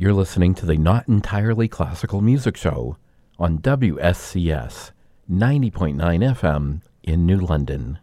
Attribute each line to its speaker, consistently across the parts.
Speaker 1: You're listening to the Not Entirely Classical Music Show on WSCS 90.9 FM in New London.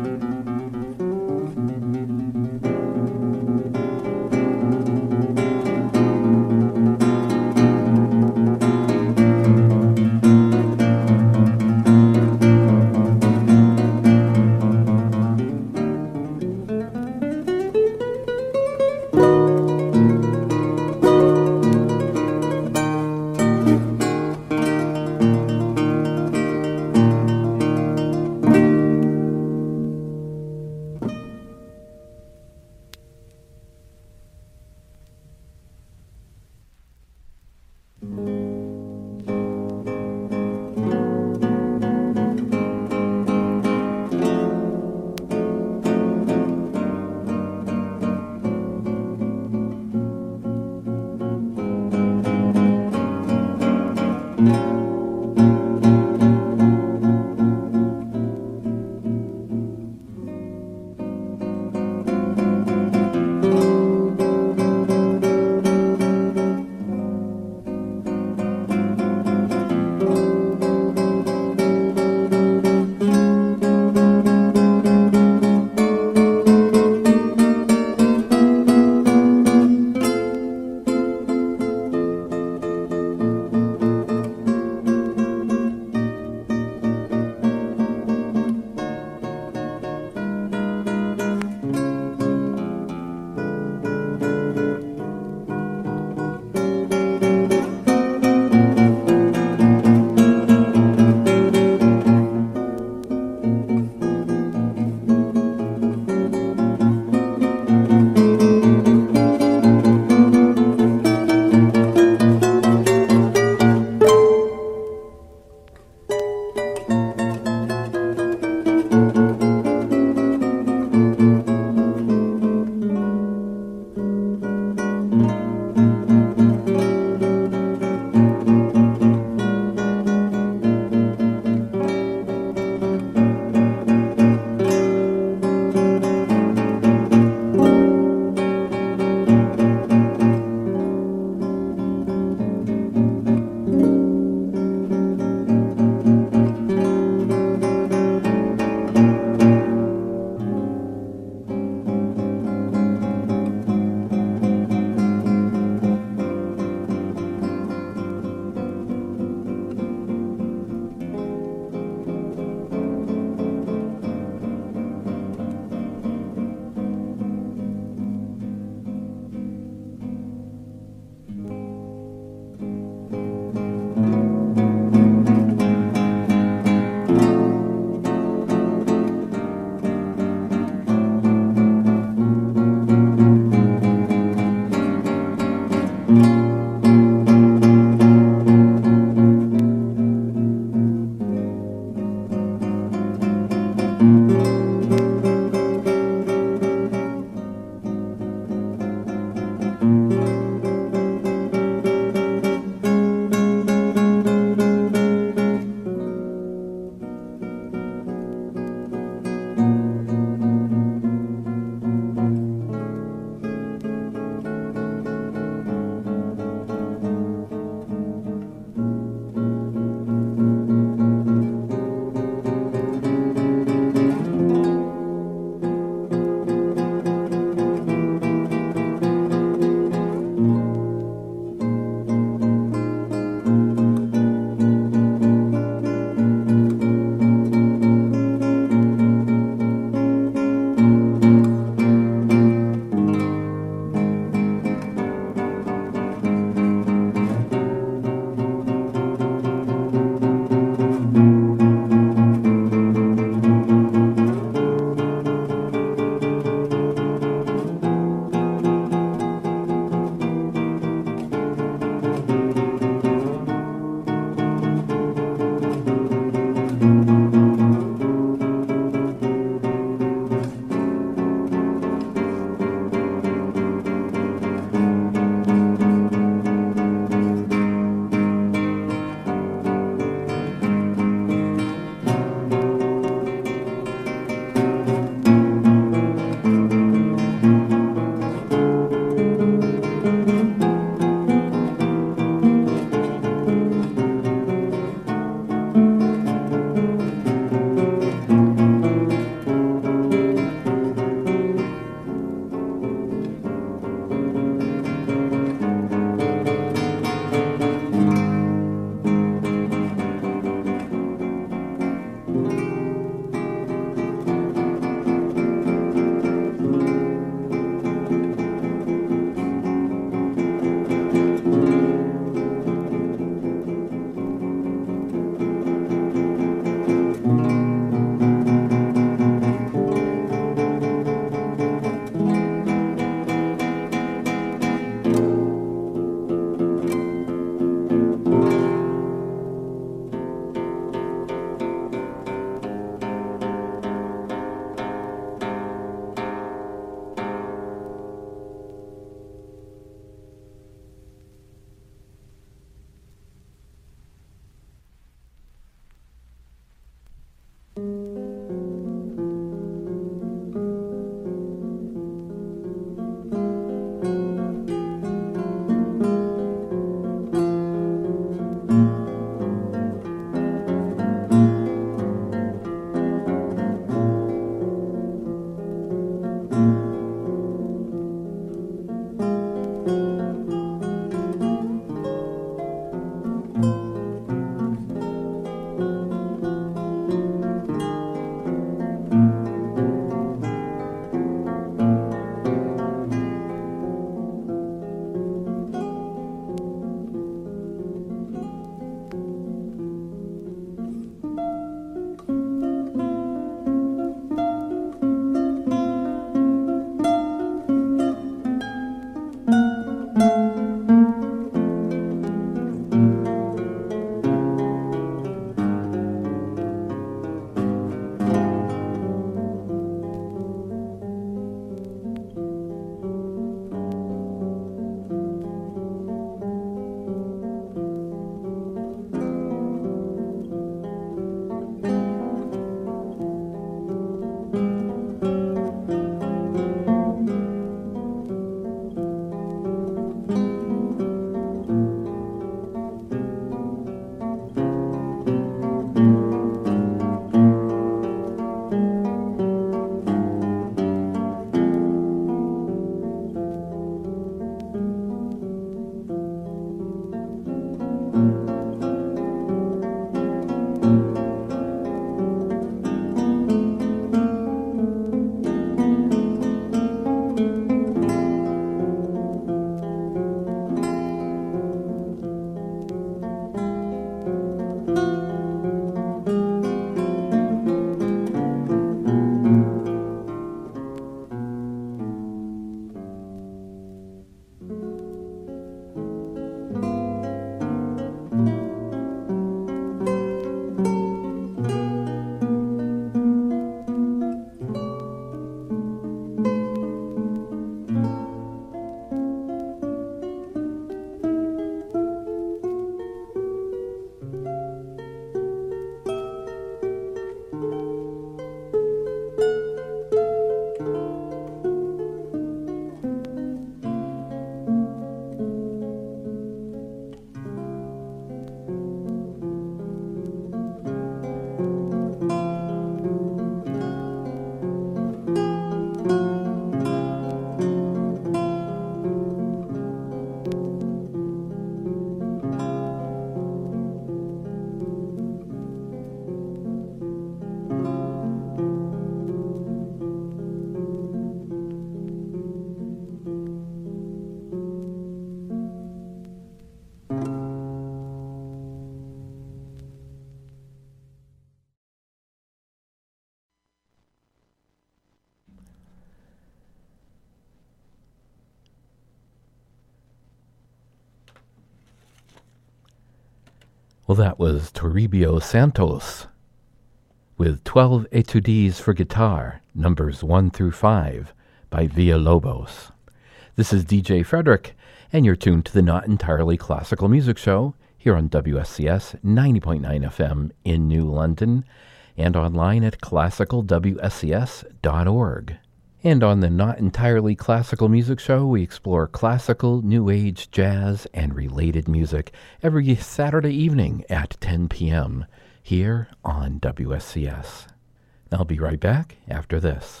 Speaker 1: Well, that was Toribio Santos with 12 Etudes for Guitar, numbers 1 through 5, by Villalobos. This is DJ Frederick, and you're tuned to the Not Entirely Classical Music Show here on WSCS 90.9 FM in New London and online at classicalwscs.org. And on the Not Entirely Classical Music Show, we explore classical, new age, jazz, and related music every Saturday evening at 10 p.m. here on WSCS. I'll be right back after this.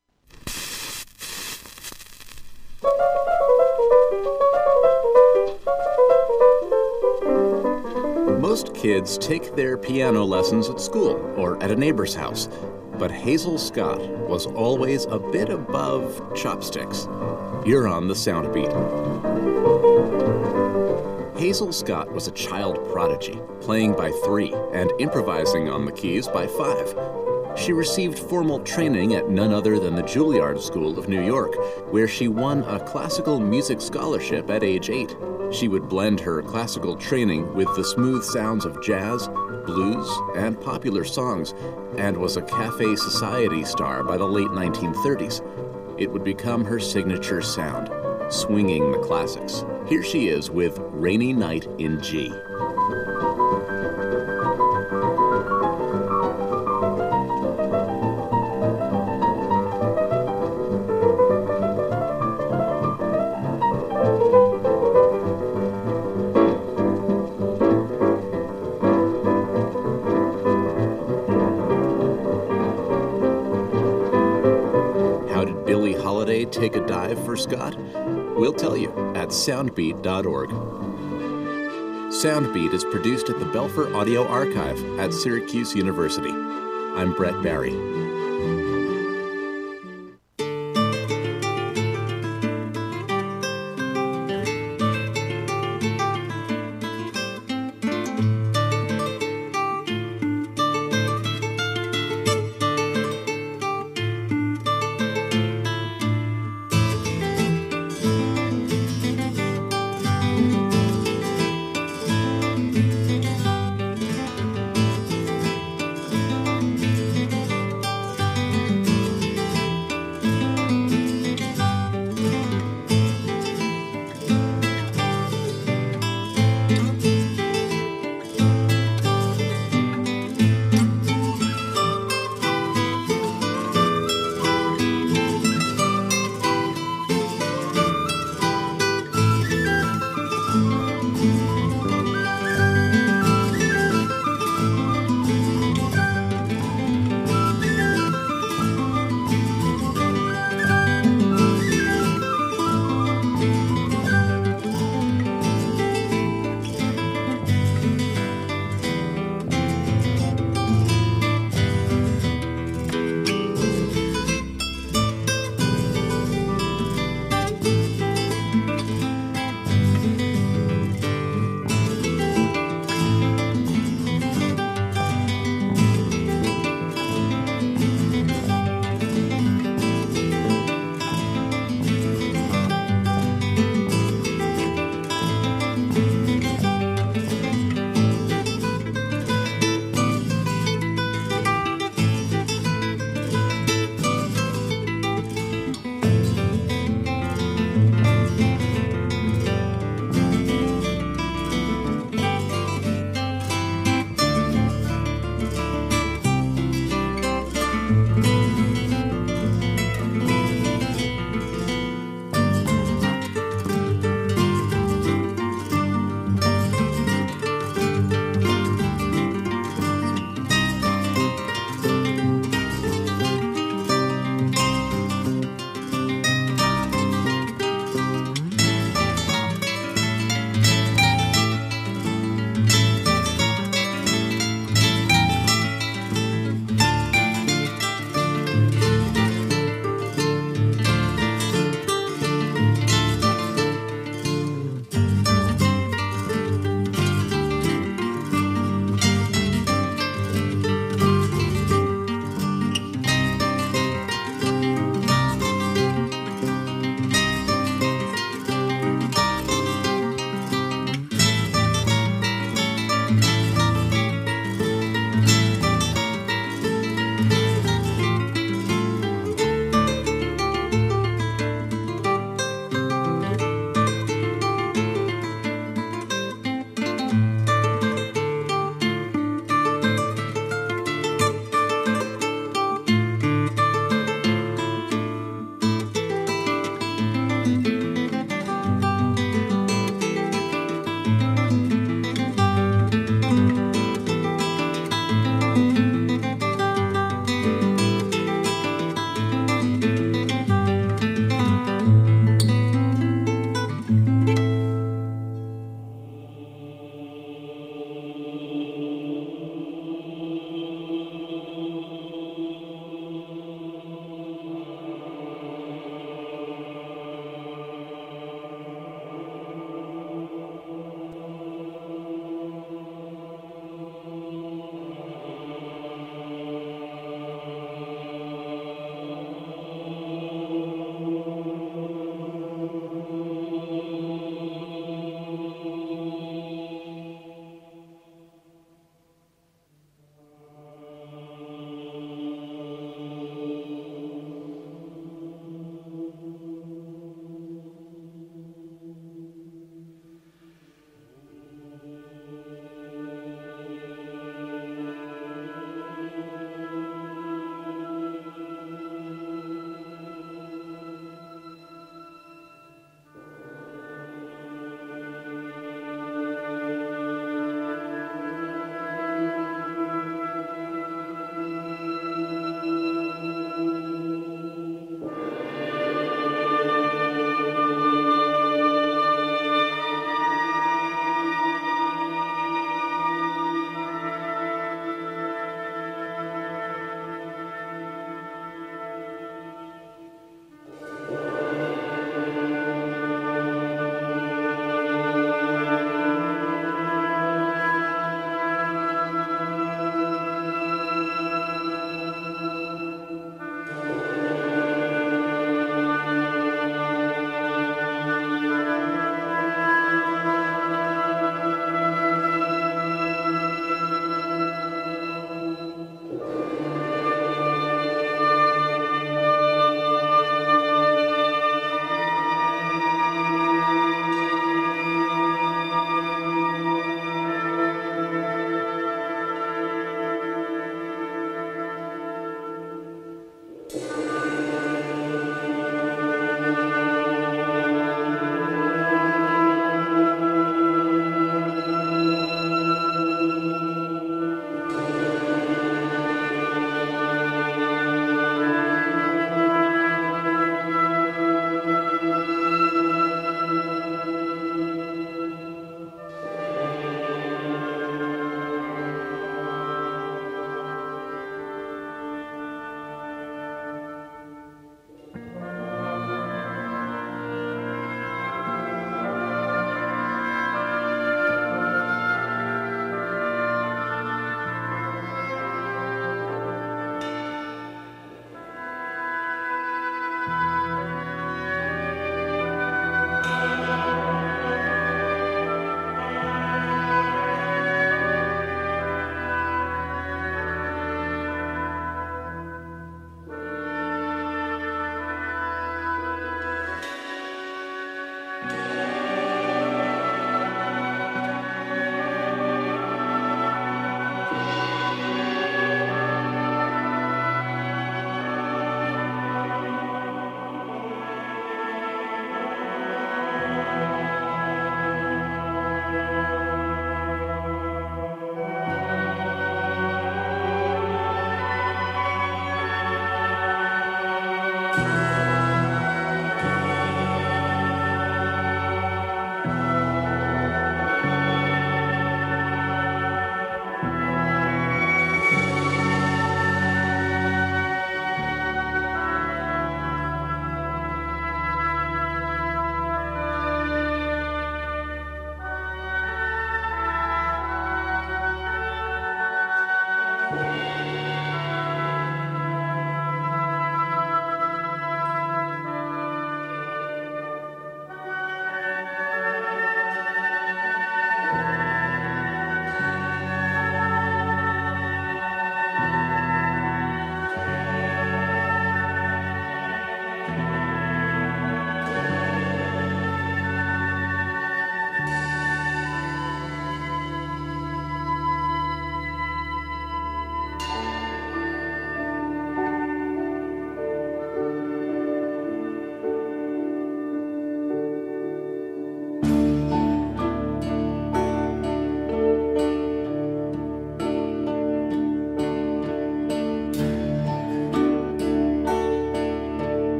Speaker 2: Most kids take their piano lessons at school or at a neighbor's house. But Hazel Scott was always a bit above chopsticks. You're on the Sound Beat. Hazel Scott was a child prodigy, playing by 3 and improvising on the keys by 5. She received formal training at none other than the Juilliard School of New York, where she won a classical music scholarship at age 8. She would blend her classical training with the smooth sounds of jazz, blues, and popular songs, and was a Café Society star by the late 1930s. It would become her signature sound, swinging the classics. Here she is with Rainy Night in G. Take a dive for Scott? We'll tell you at soundbeat.org. Soundbeat is produced at the Belfer Audio Archive at Syracuse University. I'm Brett Barry.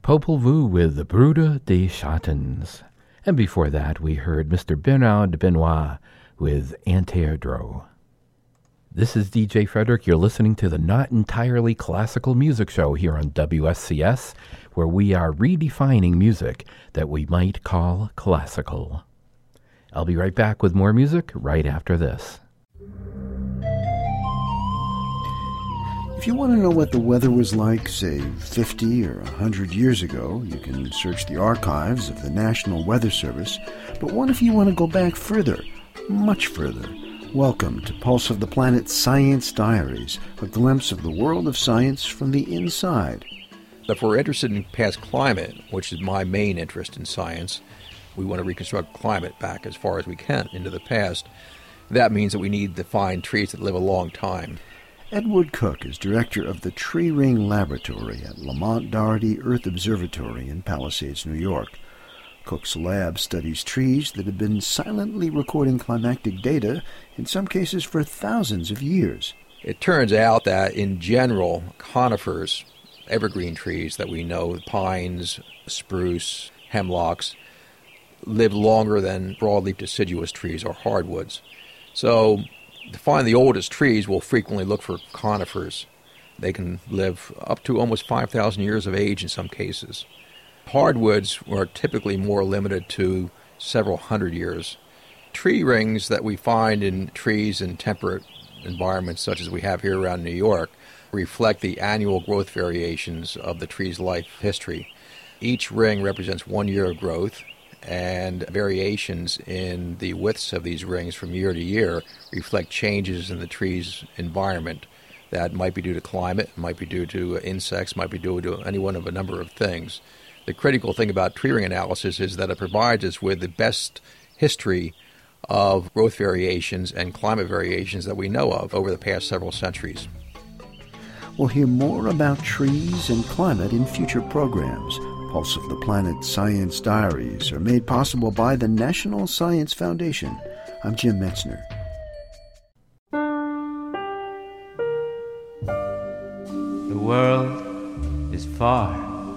Speaker 1: Popol Vuh with the Brüder des Schattens. And before that, we heard Mr. Bernard Benoit with Interdro. This is DJ Frederick. You're listening to the Not Entirely Classical Music Show here on WSCS, where we are redefining music that we might call classical. I'll be right back with more music right after this.
Speaker 3: If you want to know what the weather was like, say, 50 or 100 years ago, you can search the archives of the National Weather Service. But what if you want to go back further, much further? Welcome to Pulse of the Planet Science Diaries, a glimpse of the world of science from the inside.
Speaker 4: If we're interested in past climate, which is my main interest in science, we want to reconstruct climate back as far as we can into the past. That means that we need to find trees that live a long time.
Speaker 3: Edward Cook is director of the Tree Ring Laboratory at Lamont Doherty Earth Observatory in Palisades, New York. Cook's lab studies trees that have been silently recording climatic data, in some cases for thousands of years.
Speaker 4: It turns out that, in general, conifers, evergreen trees that we know, pines, spruce, hemlocks, live longer than broadleaf deciduous trees or hardwoods. So, to find the oldest trees, we'll frequently look for conifers. They can live up to almost 5,000 years of age in some cases. Hardwoods are typically more limited to several hundred years. Tree rings that we find in trees in temperate environments such as we have here around New York reflect the annual growth variations of the tree's life history. Each ring represents 1 year of growth, and variations in the widths of these rings from year to year reflect changes in the tree's environment that might be due to climate, might be due to insects, might be due to any one of a number of things. The critical thing about tree ring analysis is that it provides us with the best history of growth variations and climate variations that we know of over the past several centuries.
Speaker 3: We'll hear more about trees and climate in future programs. Pulse of the Planet Science Diaries are made possible by the National Science Foundation. I'm Jim Metzner.
Speaker 5: The world is far.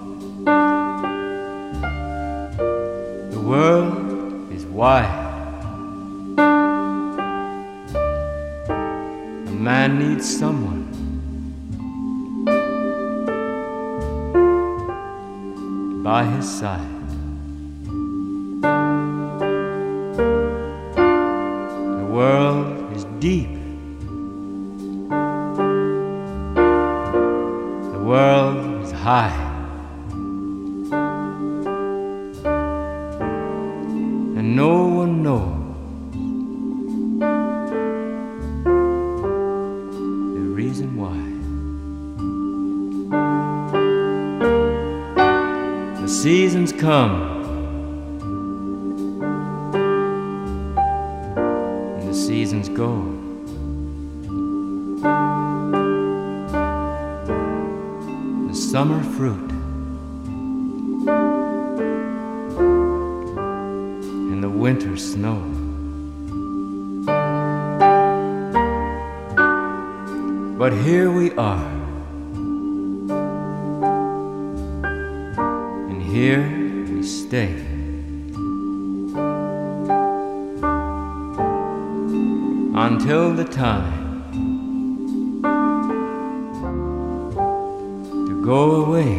Speaker 5: The world is wide. A man needs someone by his side. The world is deep. The world is high. And no one knows the reason why. The seasons come, and the seasons go. The summer fruit and the winter snow. But here we are. Here we stay. Until the time to go away.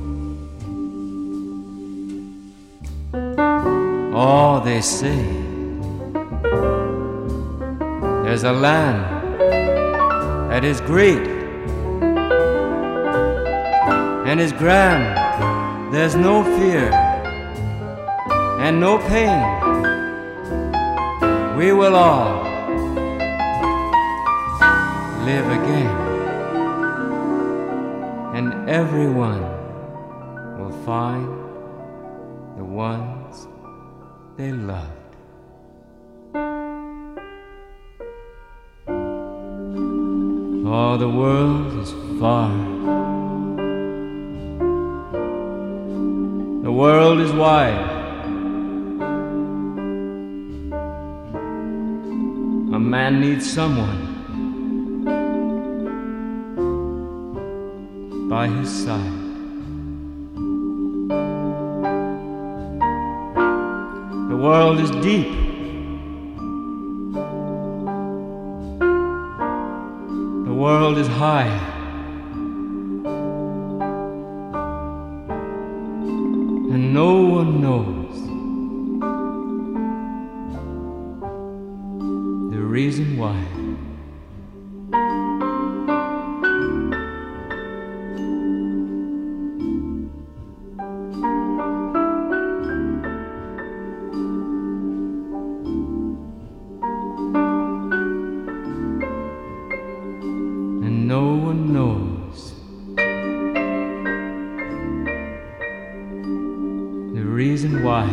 Speaker 5: Oh, they say there's a land that is great and is grand. There's no fear and no pain. We will all live again, and everyone will find the ones they loved. Oh, the world is far. The world is wide. A man needs someone by his side. world is deep. The world is high. And no one knows the reason why. And no one knows the reason why.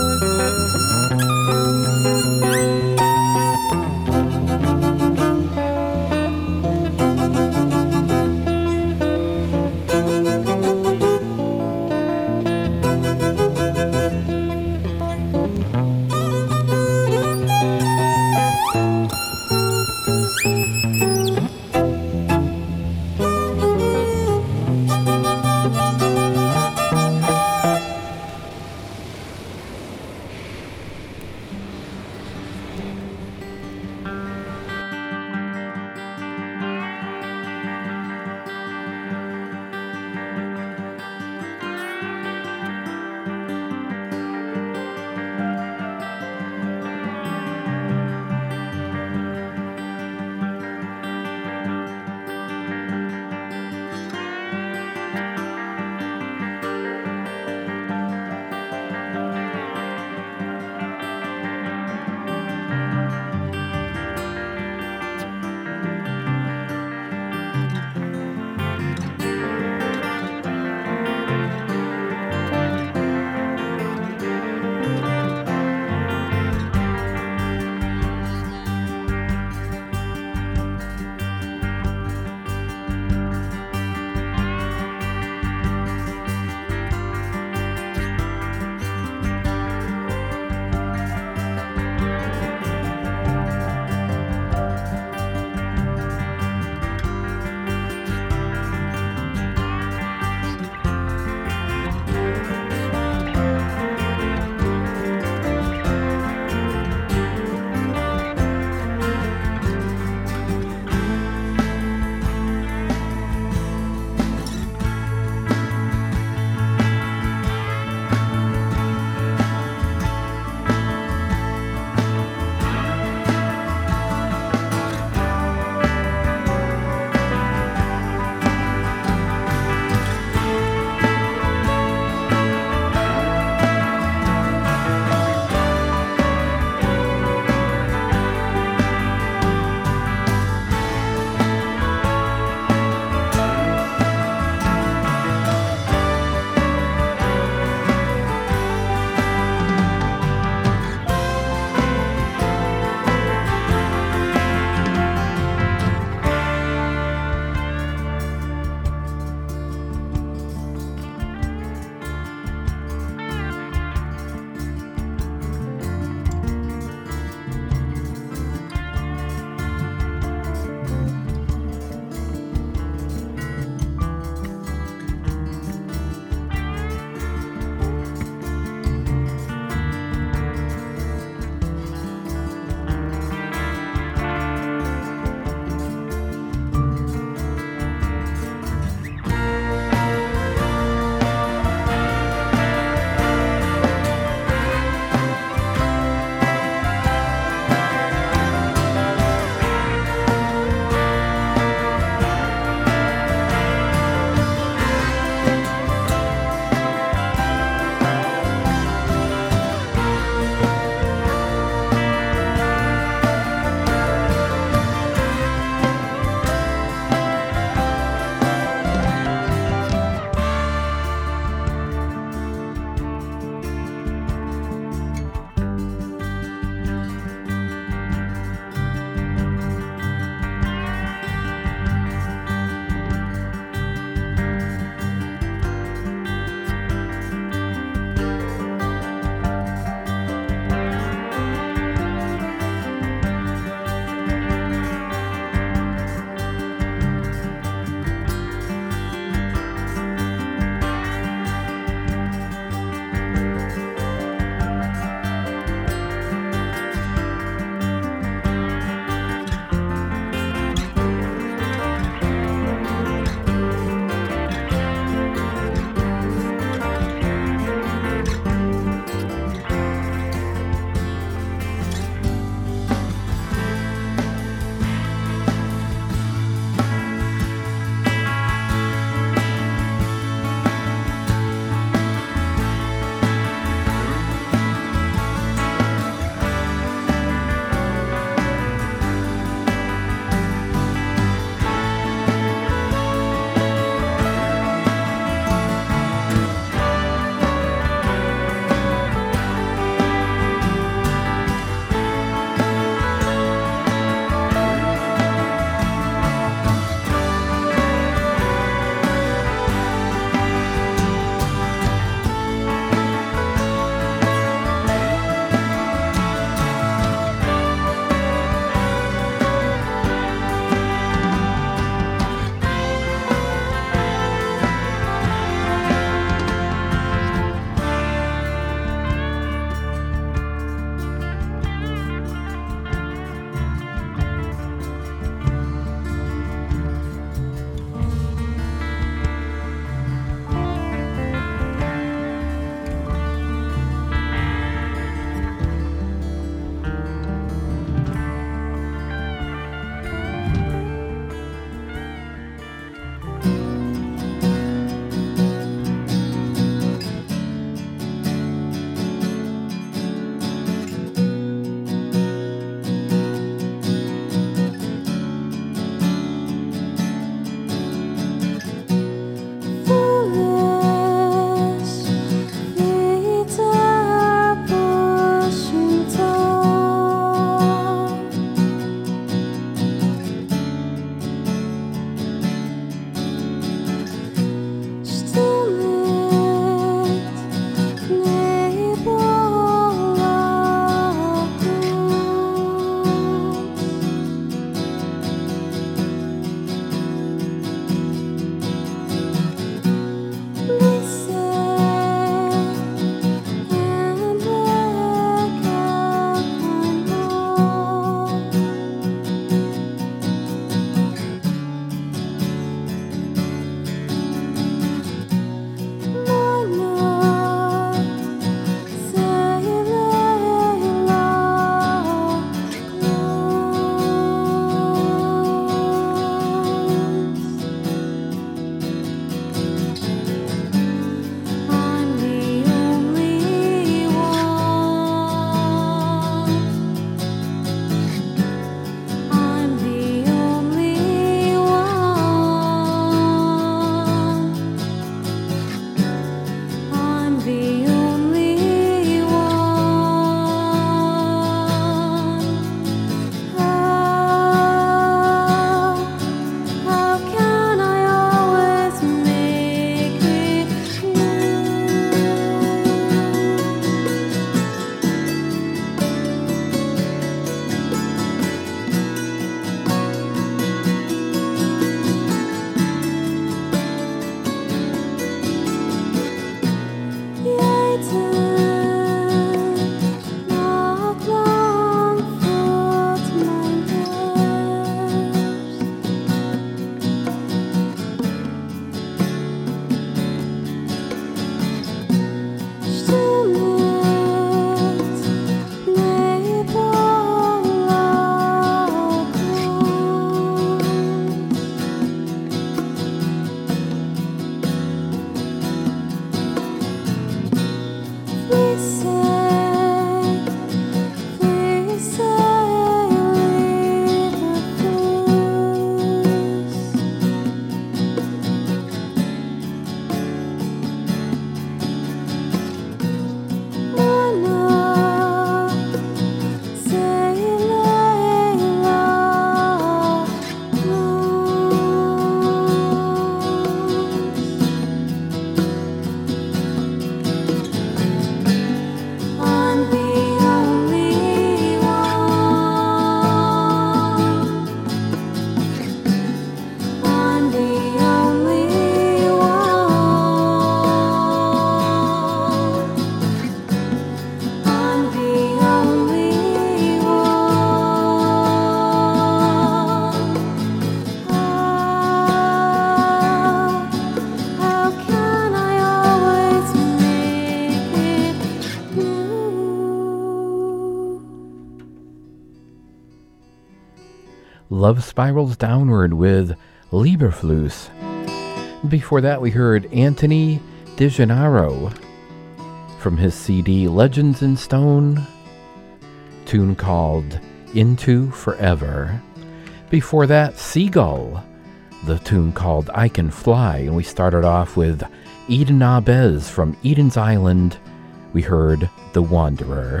Speaker 1: Love Spirals Downward with Lieberfluss. Before that, we heard Anthony DeGennaro from his CD Legends in Stone, tune called Into Forever. Before that, Seagull, the tune called I Can Fly. And we started off with Eden Abez from Eden's Island. We heard The Wanderer.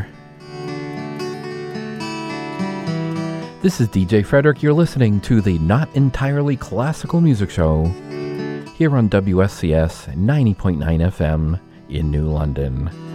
Speaker 1: This is DJ Frederick. You're listening to the Not Entirely Classical Music Show here on WSCS 90.9 FM in New London.